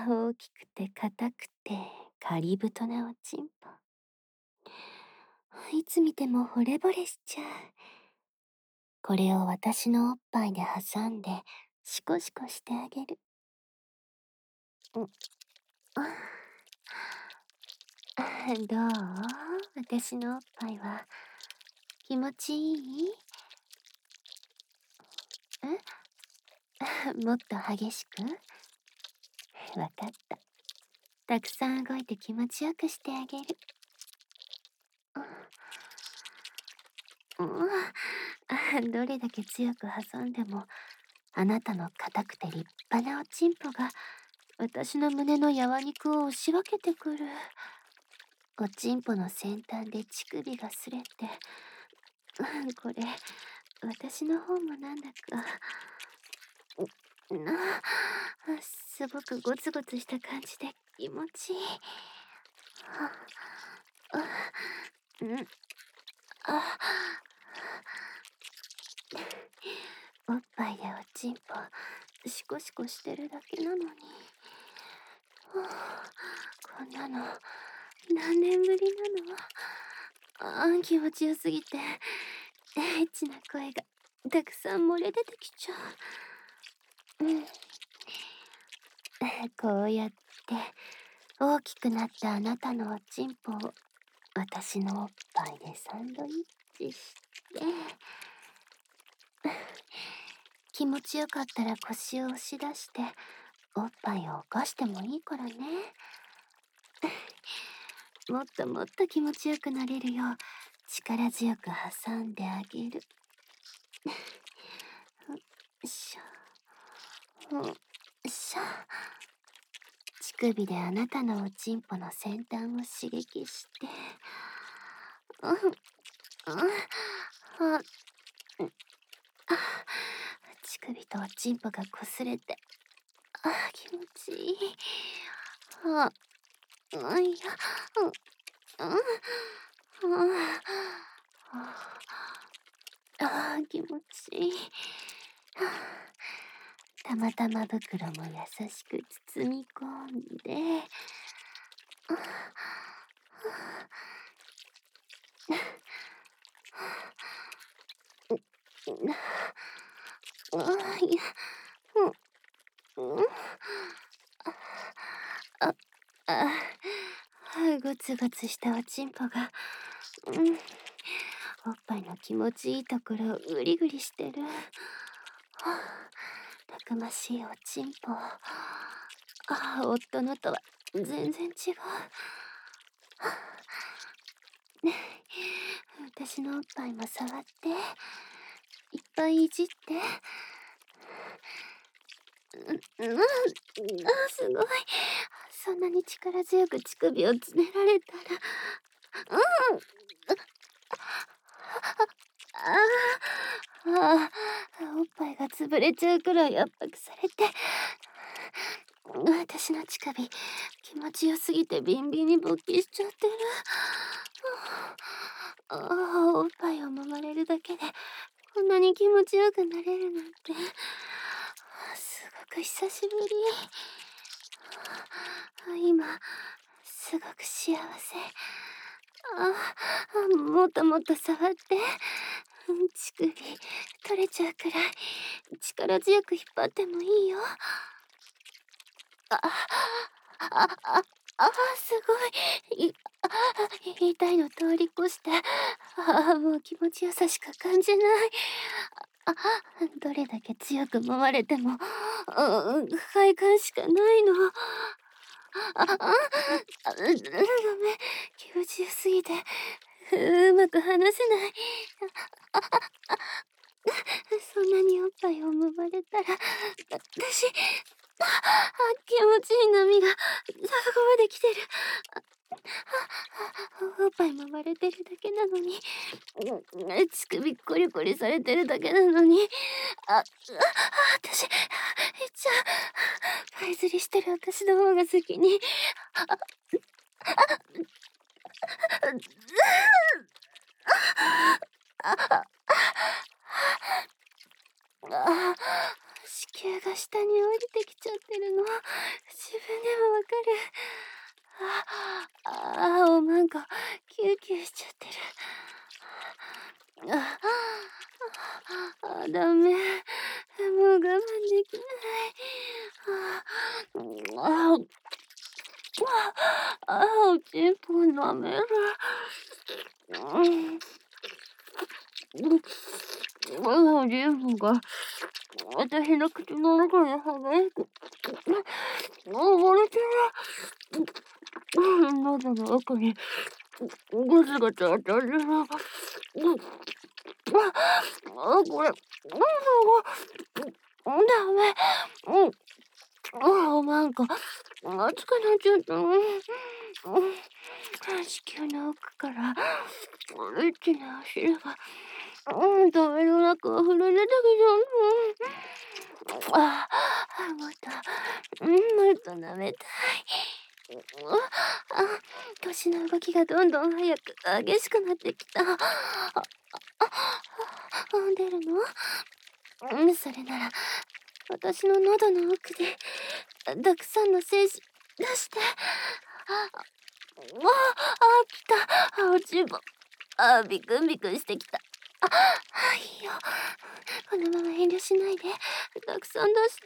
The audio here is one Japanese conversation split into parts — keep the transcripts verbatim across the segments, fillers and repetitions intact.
大きくて硬くてカリブトなおちんぽ。いつ見ても惚れ惚れしちゃう。これを私のおっぱいで挟んでシコシコしてあげる。うん、あどう？私のおっぱいは気持ちいい？えもっと激しく？わかった。たくさん動いて気持ちよくしてあげる。うん、あどれだけ強く挟んでも、あなたの硬くて立派なおちんぽが私の胸の柔肉を押し分けてくる。おちんぽの先端で乳首が擦れて、うんこれ私の方もなんだかなあすごくゴツゴツした感じで気持ちいい。あうんあおっぱいでおちんぽシコシコしてるだけなのに、はあこんなの何年ぶりなの。ああ気持ちよすぎてエッチな声がたくさん漏れ出てきちゃう。うん、こうやって大きくなったあなたのおちんぽを私のおっぱいでサンドイッチして気持ちよかったら腰を押し出しておっぱいを起こしてもいいからね。もっともっと気持ちよくなれるよう力強く挟んであげる。よいしょ。よいしょ。乳首であなたのおちんぽの先端を刺激して、うん、うん、あ、うんあ乳首とおちんぽが擦れて、あ気持ちいい。あ、あいや、うん、うん、ああ気持ちいい。たまたま袋も優しく包み込んで、あいや、うん、うん、あ、あ、ゴツゴツしたおちんぽが、うん、おっぱいの気持ちいいところをグリグリしてる。はあ、たくましいおちんぽ。ああ、夫のとは全然違う。はあね、私のおっぱいも触って、いっぱいいじって。うん、うん、あ、すごい。そんなに力強く乳首をつねられたら、うん。ああ、ああ、おっぱいが潰れちゃうくらい圧迫されて、私の乳首気持ちよすぎてビンビンに勃起しちゃってる。ああ、おっぱいを揉まれるだけでこんなに気持ちよくなれるなんて、すごく久しぶり。今すごく幸せ。あ、もっともっと触って。乳首取れちゃうくらい力強く引っ張ってもいいよ。あ、あ、あ、あ、すごい。いあ痛いの通り越して、あもう気持ちよさしか感じない。あ、どれだけ強く揉まれても、うん、快感しかないの。あ、あ、あ、ダメ。気持ちよすぎて、うまく話せない。そんなにおっぱいを揉まれたら、私、あ、気持ちいい波が、そこまで来てる。おっぱい揉まれてるだけなのに、乳首コリコリされてるだけなのに、あ、あ、私、言っちゃう。パイ釣りしてる私の方が先に。あ、 子宮が下に降りてきちゃってるの、自分でもわかる。ああ、おまんこキューキューしちゃってる。ああ、ダメ、もう我慢できない。ああ、ああ、おちんぽ舐める。うん。おちんぽが私の口の中に激しく溺れてる。喉の奥にガスがたたる。あ、これ、ダメ。うん。あ、なんか熱くなっちゃった。子宮の奥からエッチな汁が、うん、止めどなく溢れ出てきちゃう。ああ、もっと、うん、もっと舐めたい。あ、年の動きがどんどん早く激しくなってきた。あ、あ、出るの？うん、それなら私の喉の奥でたくさんの精子出して。ああ、あ、来た。あ、おちんぽ。あ、ビクンビクンしてきた。あ、いいよ。このまま遠慮しないでたくさん出して。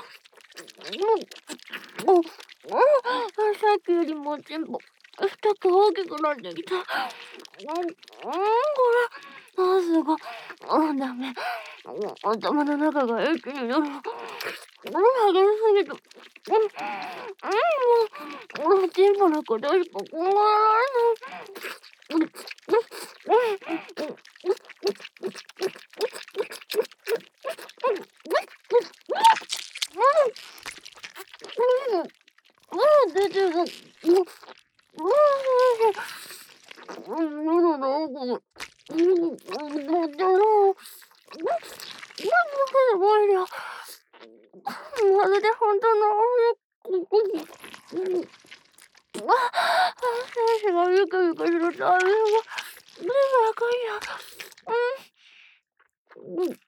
うん、うん、さっきよりもおちんぽ太く大きくなってきた。うん、うん、これ、あ、すごい。あ、ダメ。頭の中がエッチになる。うん、激しすぎる。うん、うん、もう、おちんぽのことしか考えられない。うん、うん、うん、うん、出てる。うん、うん、喉の奥に、うん、出てる。すごいよ。まるで本当のうん。あ、精子がビクビクするタイミング、目が赤いよ。うん。うん。うん。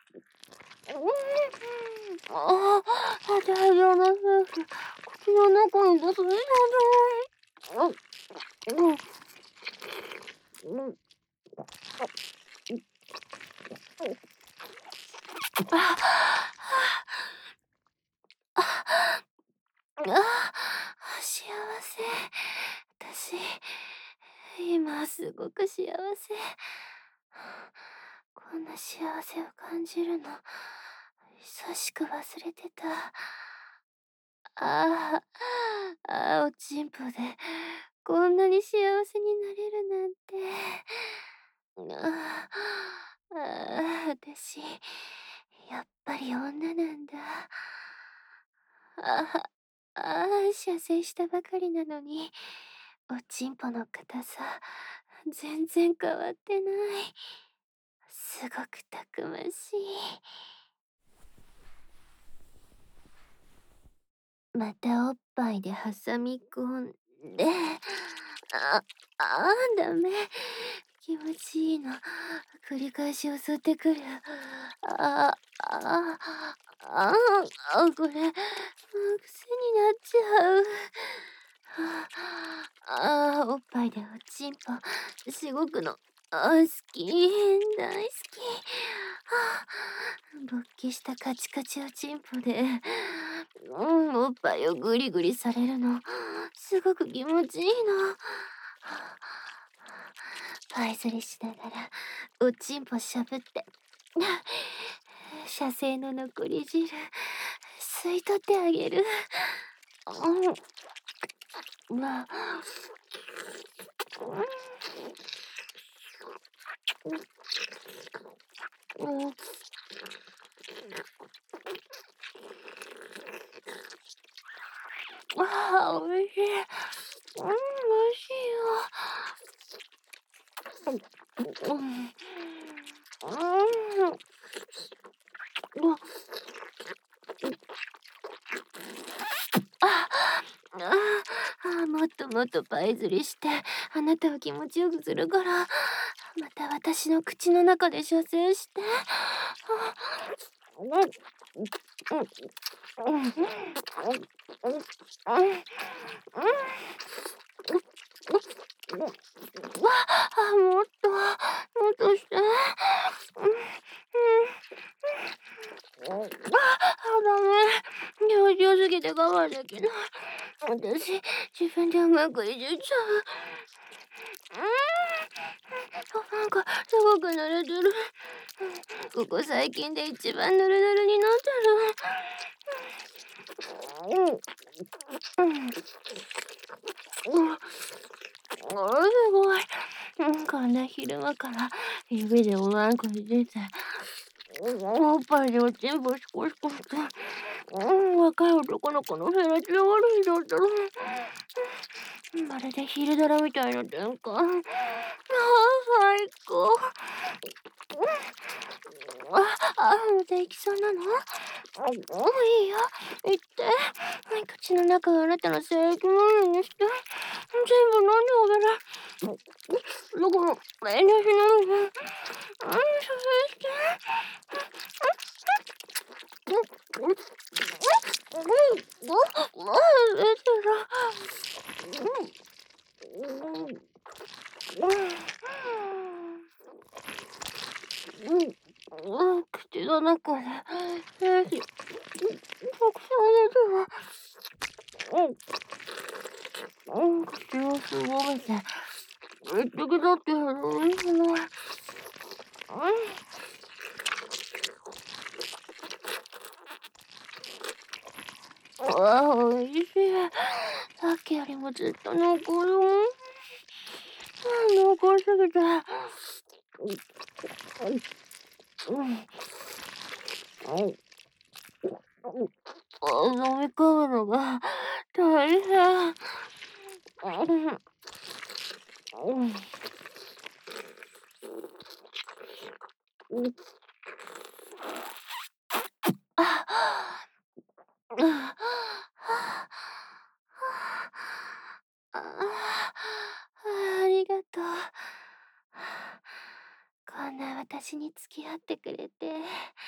ああ、大量の精子、口の中に出すみたいだ。うん。うん。うん。ああ、ああ、幸せ。私、今すごく幸せ。こんな幸せを感じるの、久しく忘れてた。ああ、ああ、おちんぽでこんなに幸せになれるなんて。ああ、ああ、私、やっぱり女なんだ。ああ、ああ、射精したばかりなのに、おちんぽの硬さ、全然変わってない。すごくたくましい。またおっぱいで挟み込んで、あ、あーダメ。気持ちいいの。繰り返し襲ってくる。あ、あ、あ、あ、これ、癖になっちゃう。ああ、おっぱいでおちんぽ、しごくの、あ、好き、大好き。はあ、勃起したカチカチおちんぽで、うん、おっぱいをグリグリされるの、すごく気持ちいいの。パイ釣りしながら、おちんぽしゃぶって、射精の残り汁、吸い取ってあげる。うん、まあ、うん、うん、ああ、おいしい。うん、おいしいよ。うん、うん、うん、あ、ああ、もっともっとパイ釣りして、あなたを気持ちよくするから、また私の口の中で射精して。あ、うん、 うん、うん、うん、うん、うん、うん、わ、あ、もっと、もっとして。うん、うん、うん、あ、あ、ダメ。表情すぎて我慢できない。私、自分でうまくいじっちゃう。うーん。あ、なんかすごく濡れてる。ここ最近で一番ヌルヌルになってる。うん。うん。うん。あ、すごい。うん、こんな昼間から指でおまんこいじって、うん、おっぱいでおちんぽシコシコして、うん、若い男の子のフェラチオ悪いだったら、うん、まるで昼ドラみたいな展開。ああ、最高。うん、あ、あ、また行きそうなの？あ、もういいよ。行って。はい、口の中をあなたの精液まみれにして。全部飲んであげる。だから遠慮しないで。うん、それして。うん、うん、うん、うん、うん、出てる。うん、うん、うん。うん、うん、口の中で、精子、たくさん出てる。うん、うん、口をすぼめて、一滴だって減るんじゃない。うん。ああ、おいしい。さっきよりもずっと濃厚よ。うん、濃厚すぎて。うん、うん、うん。あ、飲み込むのが大変。うん、うん。うん。あ、うん。はあ、ああ、ありがとう。こんな私に付き合ってくれて。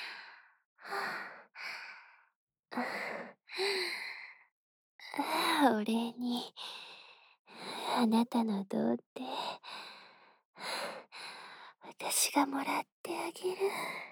お礼に、あなたの童貞、私がもらってあげる。